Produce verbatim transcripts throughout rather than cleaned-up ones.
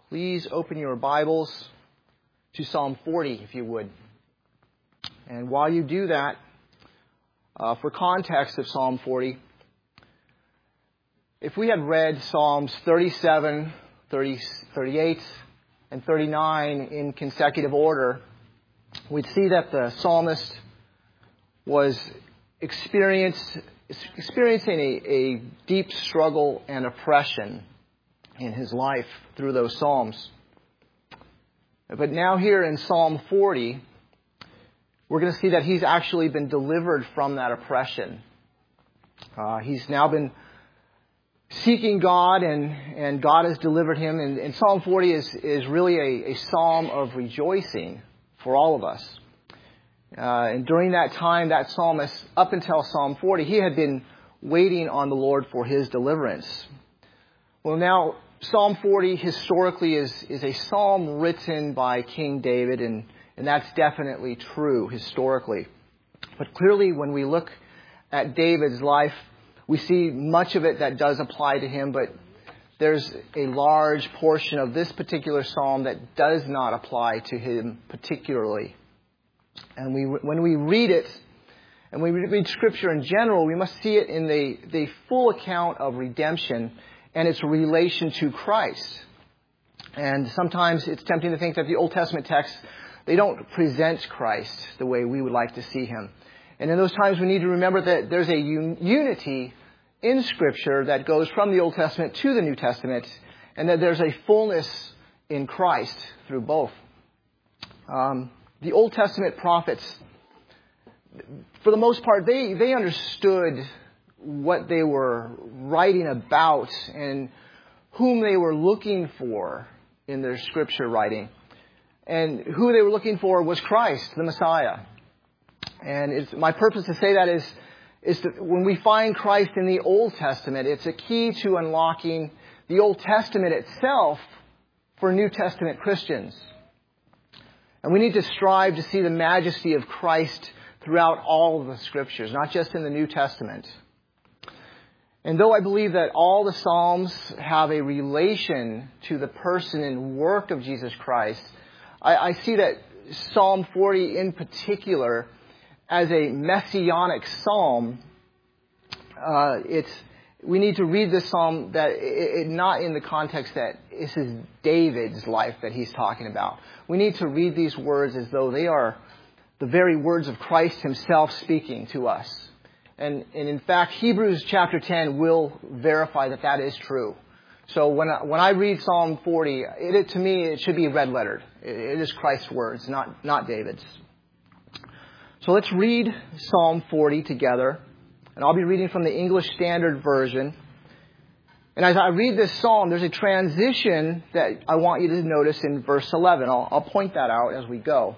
Please open your Bibles to Psalm forty, if you would. And while you do that, uh, for context of Psalm forty, if we had read Psalms thirty-seven, thirty, thirty-eight, and thirty-nine in consecutive order, we'd see that the psalmist was experience, experiencing a, a deep struggle and oppression in his life through those Psalms. But now here in Psalm forty, we're going to see that he's actually been delivered from that oppression. Uh, he's now been seeking God, and, and God has delivered him. And, and Psalm forty is, is really a, a psalm of rejoicing for all of us. Uh, and during that time, that psalmist, up until Psalm forty, he had been waiting on the Lord for his deliverance. Well, now, Psalm forty historically is, is a psalm written by King David, and, and that's definitely true historically. But clearly, when we look at David's life, we see much of it that does apply to him, but there's a large portion of this particular psalm that does not apply to him particularly. And we, when we read it, and we read Scripture in general, we must see it in the, the full account of redemption and its relation to Christ. And sometimes it's tempting to think that the Old Testament texts, they don't present Christ the way we would like to see him. And in those times, we need to remember that there's a un- unity in Scripture that goes from the Old Testament to the New Testament, and that there's a fullness in Christ through both. Um, the Old Testament prophets, for the most part, they, they understood what they were writing about and whom they were looking for in their Scripture writing. And who they were looking for was Christ, the Messiah. And it's, my purpose to say that is, is that when we find Christ in the Old Testament, it's a key to unlocking the Old Testament itself for New Testament Christians. And we need to strive to see the majesty of Christ throughout all of the Scriptures, not just in the New Testament. And though I believe that all the Psalms have a relation to the person and work of Jesus Christ, I, I see that Psalm forty in particular, as a messianic psalm, uh, it's we need to read this psalm that it, it not in the context that this is David's life that he's talking about. We need to read these words as though they are the very words of Christ himself speaking to us. And, and in fact, Hebrews chapter ten will verify that that is true. So when I, when I read Psalm forty, it, it, to me, it should be red lettered. It, it is Christ's words, not, not David's. So let's read Psalm forty together. And I'll be reading from the English Standard Version. And as I read this psalm, there's a transition that I want you to notice in verse eleven. I'll, I'll point that out as we go.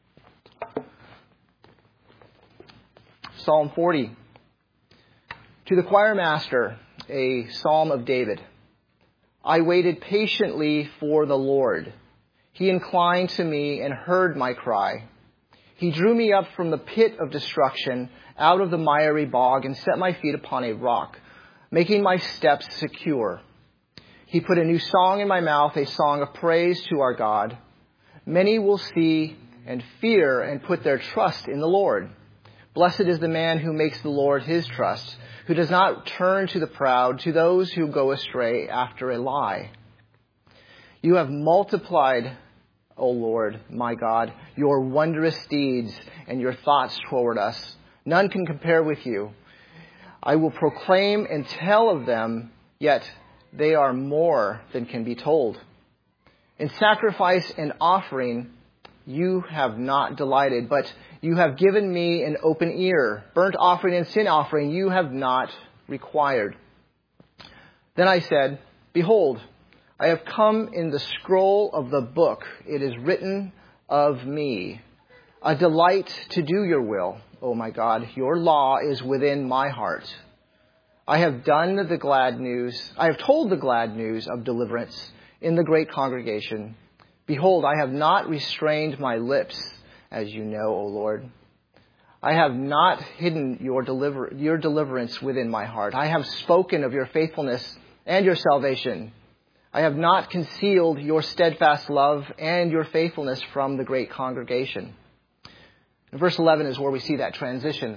Psalm forty. To the choir master, a psalm of David. I waited patiently for the Lord. He inclined to me and heard my cry. He drew me up from the pit of destruction, out of the miry bog, and set my feet upon a rock, making my steps secure. He put a new song in my mouth, a song of praise to our God. Many will see and fear and put their trust in the Lord. Blessed is the man who makes the Lord his trust, who does not turn to the proud, to those who go astray after a lie. You have multiplied, O Lord, my God, your wondrous deeds and your thoughts toward us. None can compare with you. I will proclaim and tell of them, yet they are more than can be told. In sacrifice and offering, you have not delighted, but you have given me an open ear. Burnt offering and sin offering you have not required. Then I said, behold, I have come in the scroll of the book. It is written of me. A delight to do your will, O my God. Your law is within my heart. I have done the glad news. I have told the glad news of deliverance in the great congregation. Behold, I have not restrained my lips, as you know, O Lord. I have not hidden your deliver, your deliverance within my heart. I have spoken of your faithfulness and your salvation. I have not concealed your steadfast love and your faithfulness from the great congregation. And verse eleven is where we see that transition.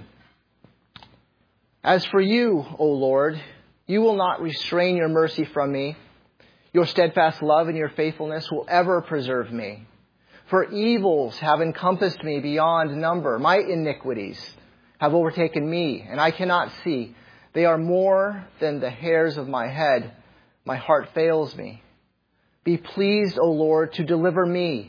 As for you, O Lord, you will not restrain your mercy from me. Your steadfast love and your faithfulness will ever preserve me. For evils have encompassed me beyond number. My iniquities have overtaken me, and I cannot see. They are more than the hairs of my head. My heart fails me. Be pleased, O Lord, to deliver me.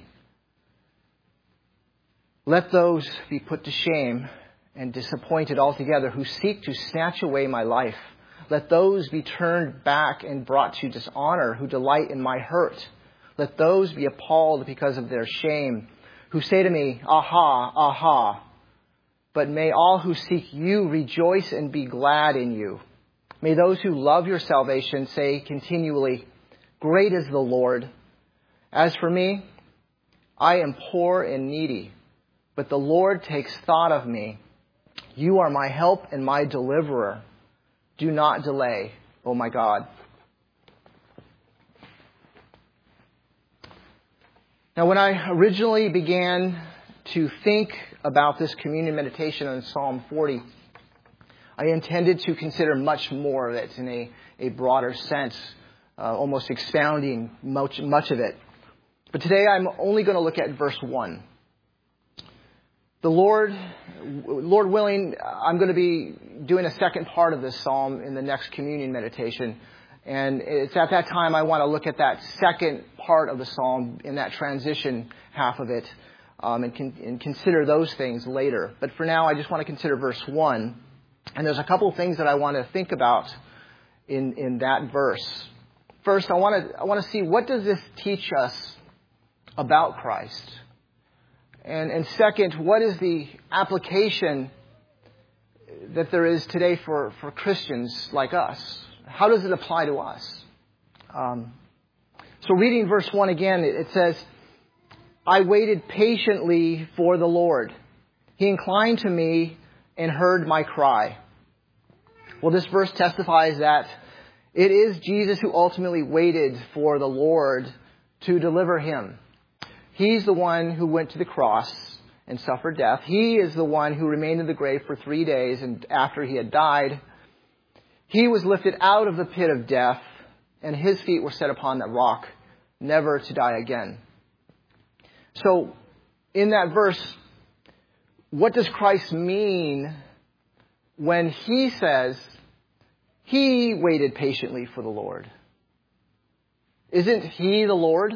Let those be put to shame and disappointed altogether who seek to snatch away my life. Let those be turned back and brought to dishonor who delight in my hurt. Let those be appalled because of their shame, who say to me, aha, aha. But may all who seek you rejoice and be glad in you. May those who love your salvation say continually, great is the Lord. As for me, I am poor and needy, but the Lord takes thought of me. You are my help and my deliverer. Do not delay, O my God. Now, when I originally began to think about this communion meditation on Psalm forty, I intended to consider much more of it in a, a broader sense, uh, almost expounding much, much of it. But today I'm only going to look at verse one. The Lord, Lord willing, I'm going to be doing a second part of this psalm in the next communion meditation. And it's at that time I want to look at that second part of the psalm in that transition half of it um, and, con- and consider those things later. But for now, I just want to consider verse one. And there's a couple of things that I want to think about in, in that verse. First, I want to I want to see, what does this teach us about Christ? And, and second, what is the application that there is today for, for Christians like us? How does it apply to us? Um, so reading verse one again, it, it says, I waited patiently for the Lord. He inclined to me and heard my cry. Well, this verse testifies that it is Jesus who ultimately waited for the Lord to deliver him. He's the one who went to the cross and suffered death. He is the one who remained in the grave for three days, and after he had died, he was lifted out of the pit of death, and his feet were set upon that rock, never to die again. So, in that verse, what does Christ mean when he says he waited patiently for the Lord? Isn't he the Lord?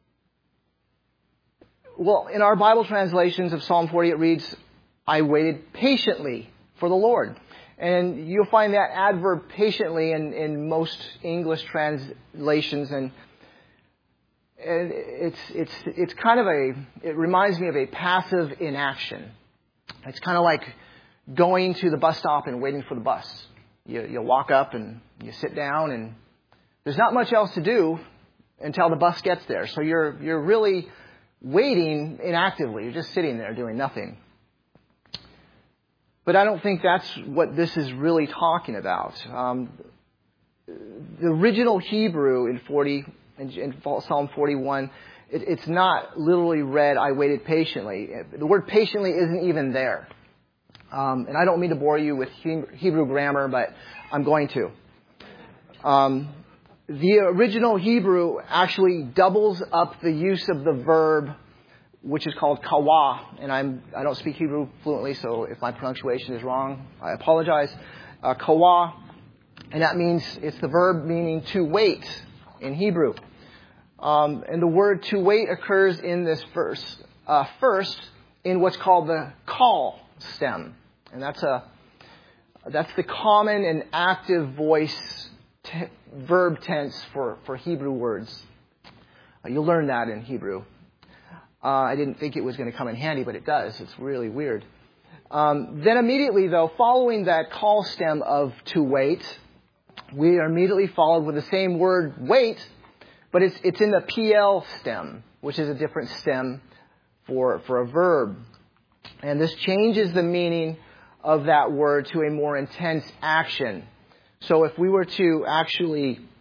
Well, in our Bible translations of Psalm forty, it reads, I waited patiently for the Lord. And you'll find that adverb patiently in, in most English translations. And, and it's, it's, it's kind of a, it reminds me of a passive inaction. It's kind of like going to the bus stop and waiting for the bus. You, you walk up and you sit down, and there's not much else to do until the bus gets there. So you're, you're really waiting inactively. You're just sitting there doing nothing. But I don't think that's what this is really talking about. Um, the original Hebrew in forty, in, in Psalm forty-one, it, it's not literally read, I waited patiently. The word patiently isn't even there. Um, and I don't mean to bore you with Hebrew grammar, but I'm going to. Um, the original Hebrew actually doubles up the use of the verb, which is called kawa. And I'm, I don't speak Hebrew fluently, so if my pronunciation is wrong, I apologize. Uh, kawa, and that means, it's the verb meaning to wait in Hebrew. Um, and the word to wait occurs in this verse uh, first in what's called the call stem. And that's a that's the common and active voice te- verb tense for, for Hebrew words. Uh, you'll learn that in Hebrew. Uh, I didn't think it was going to come in handy, but it does. It's really weird. Um, then immediately, though, following that call stem of to wait, we are immediately followed with the same word wait, but it's it's in the P L stem, which is a different stem for for a verb. And this changes the meaning of that word to a more intense action. So if we were to actually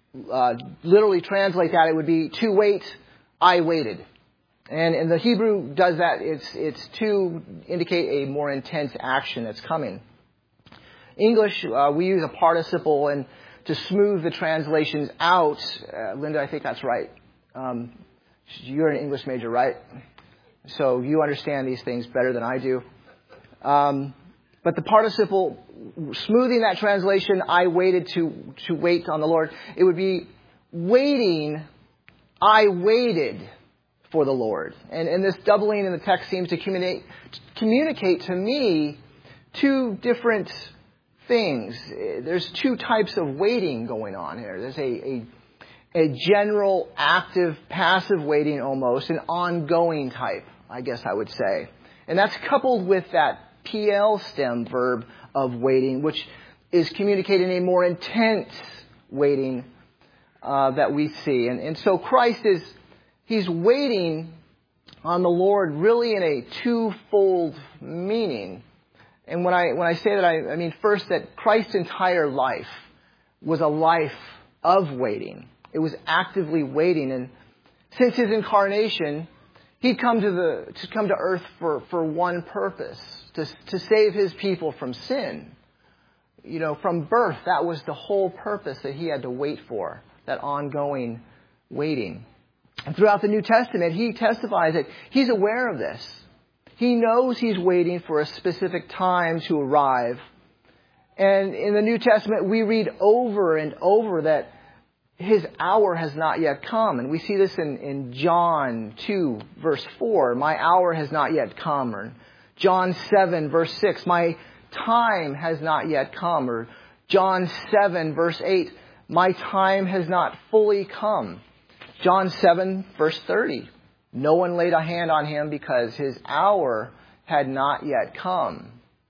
uh, literally translate that, it would be to wait, I waited. And, and the Hebrew does that. It's, it's to indicate a more intense action that's coming. English, uh, we use a participle and to smooth the translations out. Uh, Linda, I think that's right. Um, you're an English major, right? So you understand these things better than I do. Um, but the participle, smoothing that translation, I waited to, to wait on the Lord. It would be waiting, I waited for the Lord. And, and this doubling in the text seems to communicate, communicate to me two different things. There's two types of waiting going on here. There's a, a, a general, active, passive waiting almost, an ongoing type, I guess I would say. And that's coupled with that P L stem verb of waiting, which is communicating a more intense waiting uh, that we see. And, and so Christ is, he's waiting on the Lord really in a twofold meaning. And when I when I say that, I, I mean first that Christ's entire life was a life of waiting. It was actively waiting. And since his incarnation, he'd come to the to come to earth for, for one purpose, to to save his people from sin. You know, from birth, that was the whole purpose that he had to wait for, that ongoing waiting. And throughout the New Testament, he testifies that he's aware of this. He knows he's waiting for a specific time to arrive. And in the New Testament, we read over and over that his hour has not yet come. And we see this in, in John two, verse four. My hour has not yet come. Or John seven, verse six. My time has not yet come. Or John seven, verse eight. My time has not fully come. John seven, verse thirty. No one laid a hand on him because his hour had not yet come.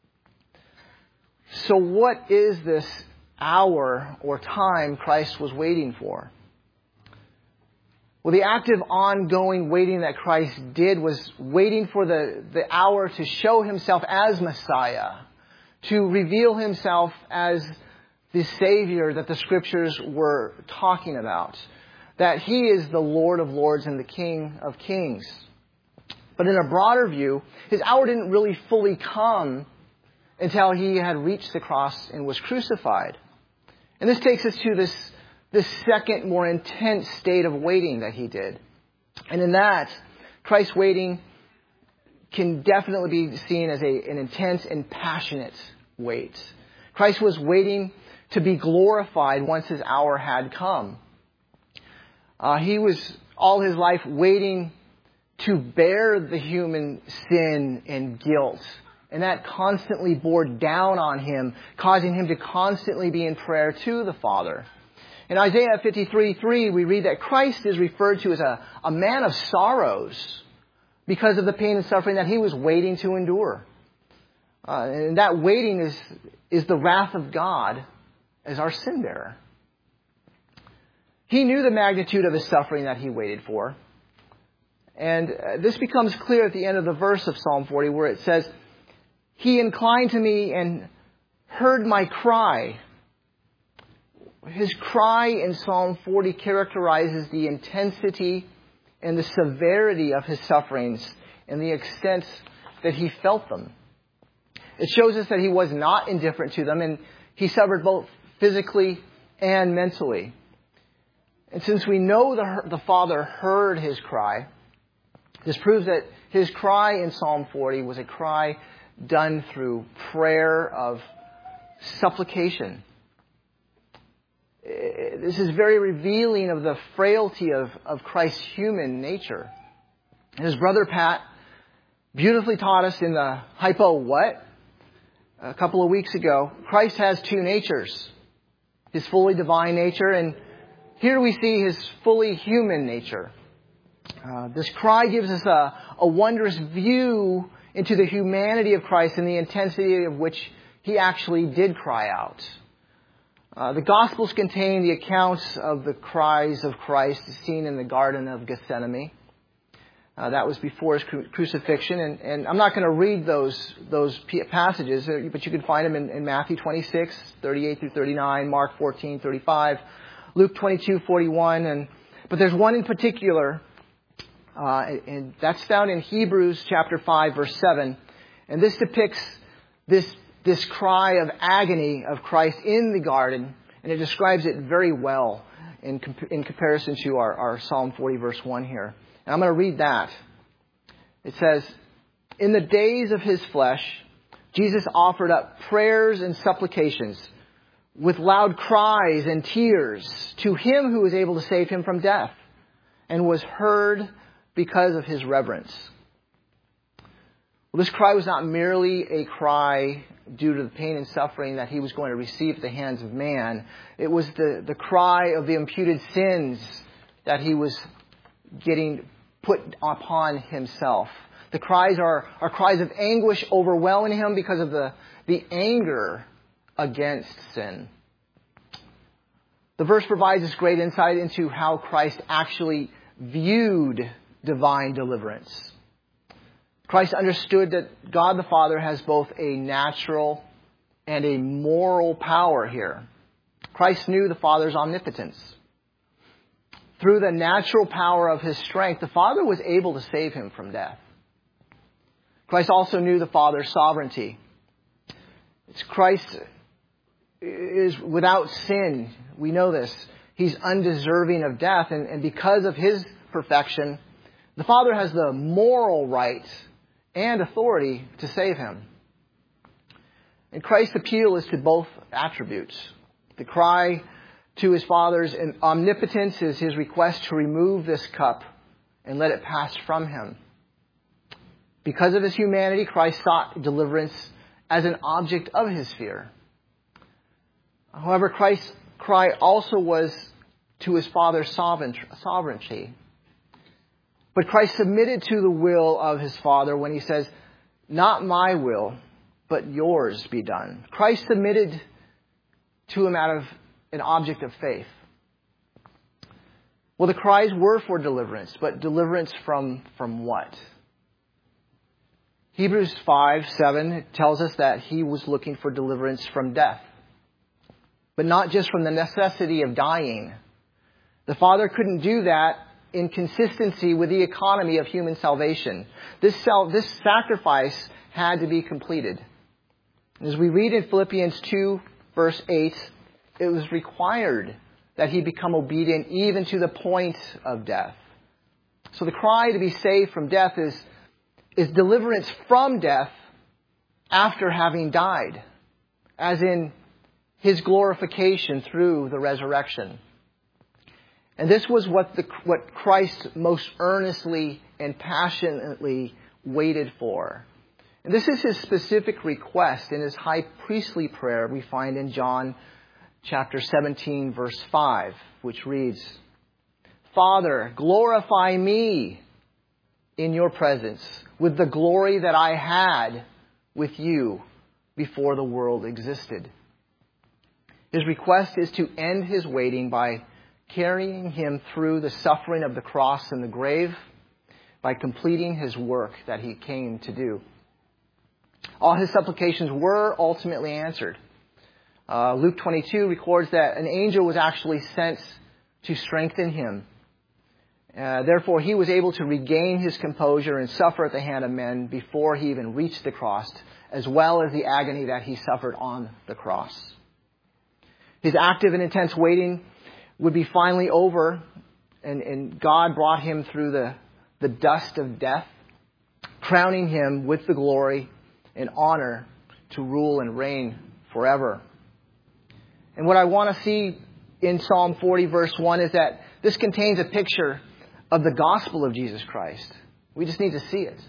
So what is this hour or time Christ was waiting for? Well, the active ongoing waiting that Christ did was waiting for the, the hour to show himself as Messiah, to reveal himself as the Savior that the Scriptures were talking about. That he is the Lord of Lords and the King of Kings. But in a broader view, his hour didn't really fully come until he had reached the cross and was crucified. And this takes us to this, this second, more intense state of waiting that he did. And in that, Christ's waiting can definitely be seen as a, an intense and passionate wait. Christ was waiting to be glorified once his hour had come. Uh, he was all his life waiting to bear the human sin and guilt. And that constantly bore down on him, causing him to constantly be in prayer to the Father. In Isaiah fifty-three three, we read that Christ is referred to as a, a man of sorrows because of the pain and suffering that he was waiting to endure. Uh, and that waiting is, is the wrath of God as our sin bearer. He knew the magnitude of the suffering that he waited for. And uh, this becomes clear at the end of the verse of Psalm forty where it says, He inclined to me and heard my cry. His cry in Psalm forty characterizes the intensity and the severity of his sufferings and the extent that he felt them. It shows us that he was not indifferent to them, and he suffered both physically and mentally. And since we know the, the Father heard his cry, this proves that his cry in Psalm forty was a cry done through prayer of supplication. This is very revealing of the frailty of, of Christ's human nature. His brother Pat beautifully taught us in the Hypo What? A couple of weeks ago. Christ has two natures. His fully divine nature, and here we see his fully human nature. Uh, this cry gives us a, a wondrous view into the humanity of Christ and the intensity of which he actually did cry out. Uh, the Gospels contain the accounts of the cries of Christ seen in the Garden of Gethsemane. Uh, that was before his cru- crucifixion, and, and I'm not going to read those those p- passages, but you can find them in, in Matthew twenty-six, thirty-eight through thirty-nine, Mark fourteen, thirty-five, Luke twenty-two forty-one, and but there's one in particular, uh, and that's found in Hebrews chapter five, verse seven, and this depicts this this cry of agony of Christ in the garden, and it describes it very well in comp- in comparison to our, our Psalm forty, verse one here. And I'm going to read that. It says, "In the days of his flesh, Jesus offered up prayers and supplications with loud cries and tears to him who was able to save him from death, and was heard because of his reverence." Well, this cry was not merely a cry due to the pain and suffering that he was going to receive at the hands of man. It was the, the cry of the imputed sins that he was getting put upon himself. The cries are, are cries of anguish overwhelming him because of the, the anger against sin. The verse provides us great insight into how Christ actually viewed divine deliverance. Christ understood that God the Father has both a natural and a moral power here. Christ knew the Father's omnipotence. Through the natural power of his strength, the Father was able to save him from death. Christ also knew the Father's sovereignty. It's Christ is without sin. We know this. He's undeserving of death. And, and because of his perfection, the Father has the moral right and authority to save him. And Christ's appeal is to both attributes. The cry to his Father's omnipotence is his request to remove this cup and let it pass from him. Because of his humanity, Christ sought deliverance as an object of his fear. However, Christ's cry also was to his Father's sovereignty. But Christ submitted to the will of his Father when he says, "Not my will, but yours be done." Christ submitted to him out of an object of faith. Well, the cries were for deliverance, but deliverance from, from what? Hebrews five seven tells us that he was looking for deliverance from death. But not just from the necessity of dying. The Father couldn't do that in consistency with the economy of human salvation. This, self, this sacrifice had to be completed. As we read in Philippians two, verse eight, it was required that he become obedient even to the point of death. So the cry to be saved from death is, is deliverance from death after having died, as in his glorification through the resurrection. And this was what the what Christ most earnestly and passionately waited for. And this is his specific request in his high priestly prayer we find in John chapter seventeen, verse five, which reads, "Father, glorify me in your presence with the glory that I had with you before the world existed." His request is to end his waiting by carrying him through the suffering of the cross and the grave, by completing his work that he came to do. All his supplications were ultimately answered. Uh, Luke twenty-two records that an angel was actually sent to strengthen him. Uh, therefore, he was able to regain his composure and suffer at the hand of men before he even reached the cross, as well as the agony that he suffered on the cross. His active and intense waiting would be finally over, and, and God brought him through the, the dust of death, crowning him with the glory and honor to rule and reign forever. And what I want to see in Psalm forty, verse one, is that this contains a picture of the gospel of Jesus Christ. We just need to see it.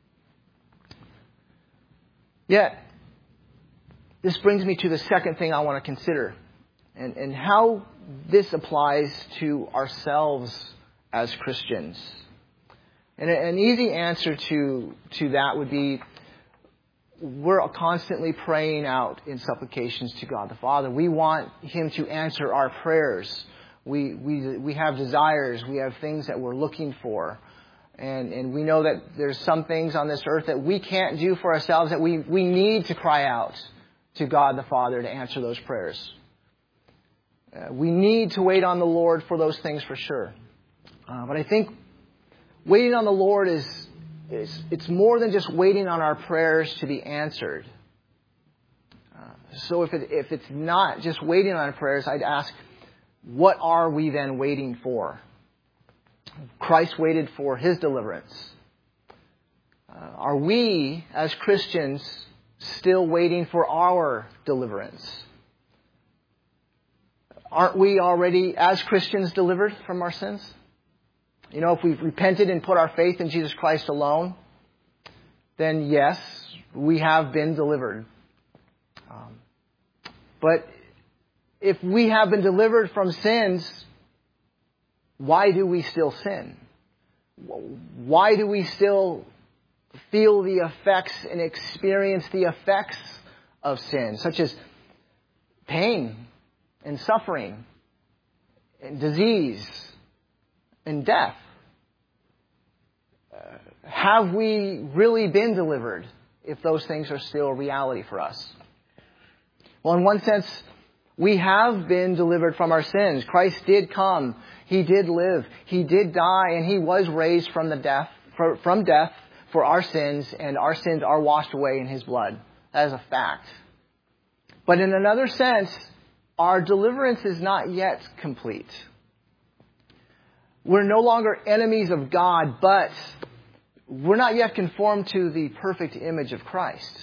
Yet, this brings me to the second thing I want to consider, and, and how this applies to ourselves as Christians. And an easy answer to, to that would be, we're constantly praying out in supplications to God the Father. We want him to answer our prayers. We, we, we have desires. We have things that we're looking for. And, and we know that there's some things on this earth that we can't do for ourselves, that we, we need to cry out to God the Father to answer those prayers. Uh, we need to wait on the Lord for those things for sure. Uh, but I think waiting on the Lord is, is it's more than just waiting on our prayers to be answered. Uh, so if, it, if it's not just waiting on prayers, I'd ask, what are we then waiting for? Christ waited for his deliverance. Uh, are we, as Christians, still waiting for our deliverance? Aren't we already, as Christians, delivered from our sins? You know, if we've repented and put our faith in Jesus Christ alone, then yes, we have been delivered. Um, but if we have been delivered from sins, why do we still sin? Why do we still feel the effects and experience the effects of sin, such as pain and suffering and disease and death? Uh, have we really been delivered if those things are still a reality for us? Well, in one sense, we have been delivered from our sins. Christ did come. He did live. He did die, and he was raised from the death, from death for our sins, and our sins are washed away in his blood. That is a fact. But in another sense, our deliverance is not yet complete. We're no longer enemies of God, but we're not yet conformed to the perfect image of Christ.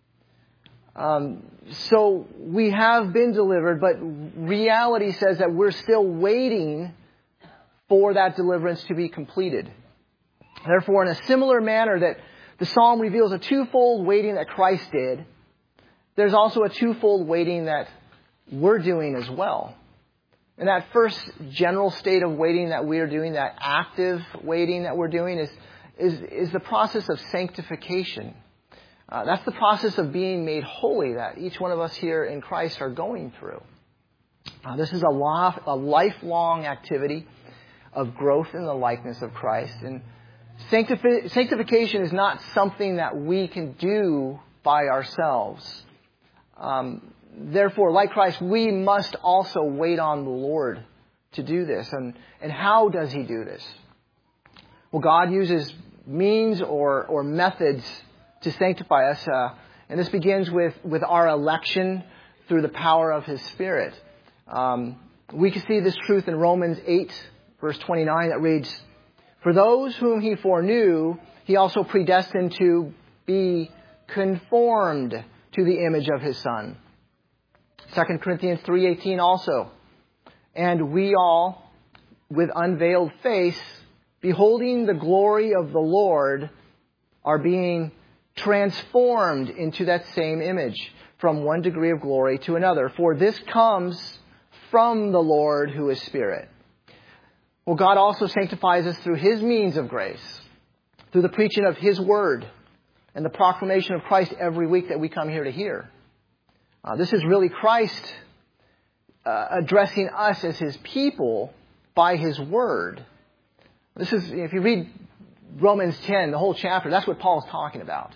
Um, so we have been delivered, but reality says that we're still waiting for that deliverance to be completed. Therefore, in a similar manner that the psalm reveals a twofold waiting that Christ did, there's also a twofold waiting that we're doing as well. And that first general state of waiting that we are doing, that active waiting that we're doing, is, is, is the process of sanctification. Uh, that's the process of being made holy that each one of us here in Christ are going through. Uh, this is a, lo- a lifelong activity of growth in the likeness of Christ. And sanctifi- sanctification is not something that we can do by ourselves. Um, therefore, like Christ, we must also wait on the Lord to do this. And, and how does he do this? Well, God uses means or, or methods to sanctify us. Uh, and this begins with, with our election through the power of his Spirit. Um, we can see this truth in Romans eight, verse twenty-nine, that reads, "For those whom he foreknew, he also predestined to be conformed to the image of his Son." Second Corinthians three eighteen also, "And we all, with unveiled face, beholding the glory of the Lord, are being transformed into that same image, from one degree of glory to another. For this comes from the Lord who is Spirit." Well, God also sanctifies us through his means of grace, through the preaching of his word and the proclamation of Christ every week that we come here to hear. Uh, this is really Christ uh, addressing us as his people by his word. This is, if you read Romans ten, the whole chapter, that's what Paul is talking about.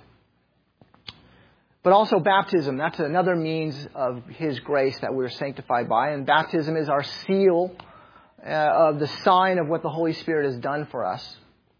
But also baptism, that's another means of his grace that we're sanctified by. And baptism is our seal uh, of the sign of what the Holy Spirit has done for us.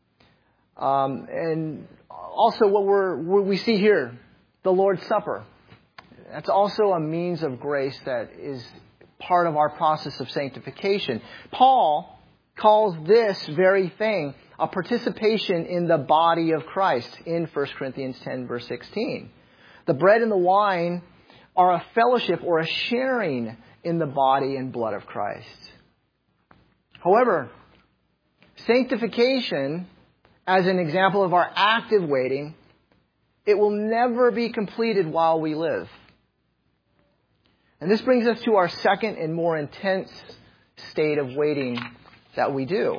Um, and also what we're, what we see here, the Lord's Supper. That's also a means of grace that is part of our process of sanctification. Paul calls this very thing a participation in the body of Christ in First Corinthians ten, verse sixteen. The bread and the wine are a fellowship or a sharing in the body and blood of Christ. However, sanctification, as an example of our active waiting, it will never be completed while we live. And this brings us to our second and more intense state of waiting that we do.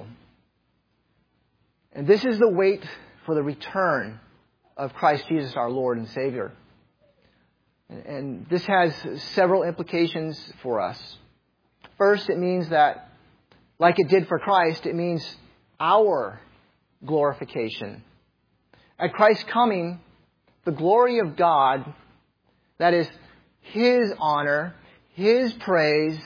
And this is the wait for the return of Christ Jesus, our Lord and Savior. And this has several implications for us. First, it means that, like it did for Christ, it means our glorification. At Christ's coming, the glory of God, that is his honor, his praise,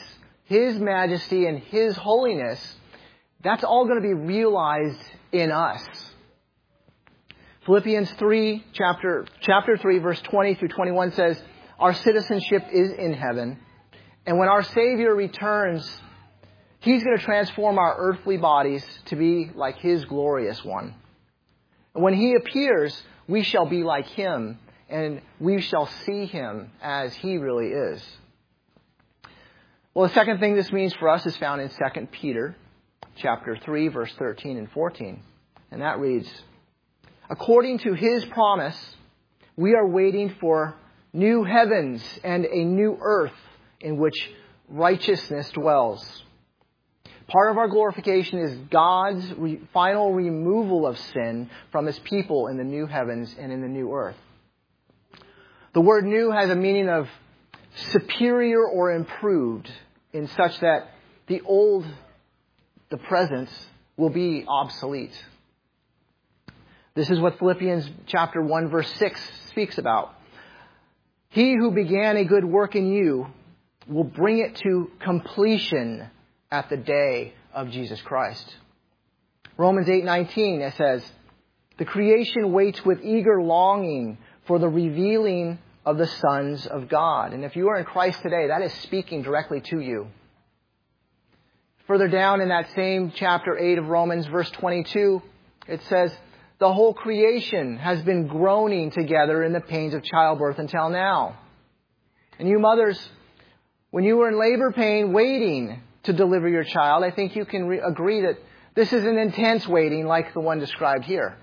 His majesty and His holiness, that's all going to be realized in us. Philippians three, chapter, chapter three, verse twenty through twenty-one says, our citizenship is in heaven. And when our Savior returns, He's going to transform our earthly bodies to be like His glorious one. And when He appears, we shall be like Him, and we shall see Him as He really is. Well, the second thing this means for us is found in Second Peter chapter three, verse thirteen and fourteen. And that reads, according to His promise, we are waiting for new heavens and a new earth in which righteousness dwells. Part of our glorification is God's re- final removal of sin from His people in the new heavens and in the new earth. The word new has a meaning of superior or improved, in such that the old, the present, will be obsolete. This is what Philippians chapter one, verse six speaks about. He who began a good work in you will bring it to completion at the day of Jesus Christ. Romans eight nineteen, it says, the creation waits with eager longing for the revealing of the sons of God. And if you are in Christ today, that is speaking directly to you. Further down in that same chapter eight of Romans, verse twenty-two, it says, the whole creation has been groaning together in the pains of childbirth until now. And you mothers, when you were in labor pain waiting to deliver your child, I think you can re- agree that this is an intense waiting like the one described here.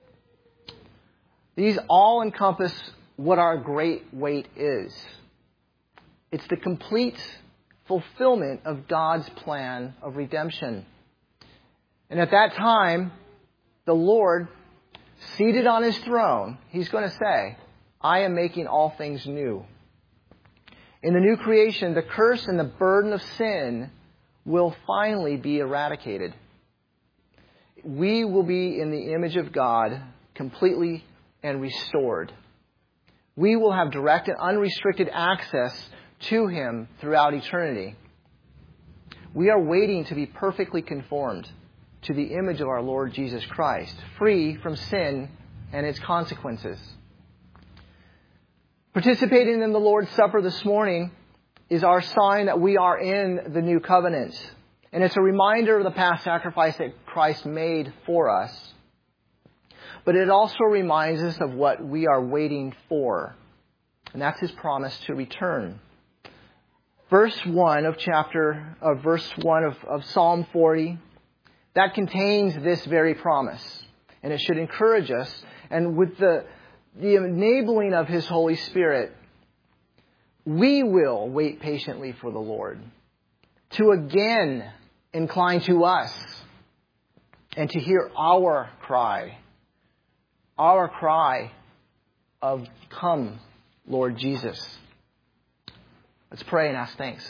These all encompass what our great wait is. It's the complete fulfillment of God's plan of redemption. And at that time, the Lord, seated on His throne, He's going to say, I am making all things new. In the new creation, the curse and the burden of sin will finally be eradicated. We will be in the image of God completely and restored. We will have direct and unrestricted access to Him throughout eternity. We are waiting to be perfectly conformed to the image of our Lord Jesus Christ, free from sin and its consequences. Participating in the Lord's Supper this morning is our sign that we are in the new covenant. And it's a reminder of the past sacrifice that Christ made for us. But it also reminds us of what we are waiting for. And that's His promise to return. Verse one of chapter, of verse one of, of Psalm forty, that contains this very promise. And it should encourage us. And with the, the enabling of His Holy Spirit, we will wait patiently for the Lord to again incline to us and to hear our cry. Our cry of, come, Lord Jesus. Let's pray and ask thanks.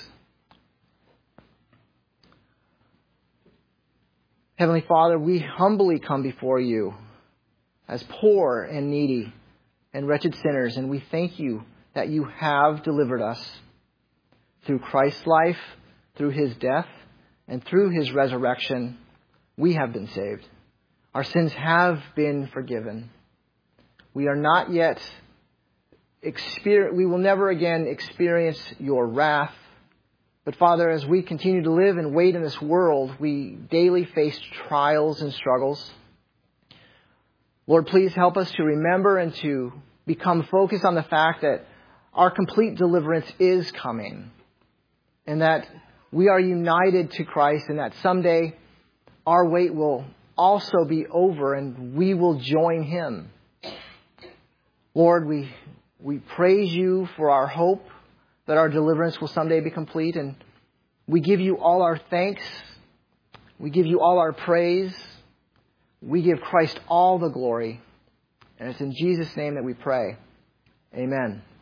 Heavenly Father, we humbly come before You as poor and needy and wretched sinners, and we thank You that You have delivered us through Christ's life, through His death, and through His resurrection. We have been saved. Our sins have been forgiven. We are not yet experience, we will never again experience Your wrath. But Father, as we continue to live and wait in this world, we daily face trials and struggles. Lord, please help us to remember and to become focused on the fact that our complete deliverance is coming, and that we are united to Christ, and that someday our wait will also be over and we will join Him. Lord, we we praise You for our hope that our deliverance will someday be complete, and we give You all our thanks. We give You all our praise. We give Christ all the glory. And it's in Jesus' name that we pray. Amen.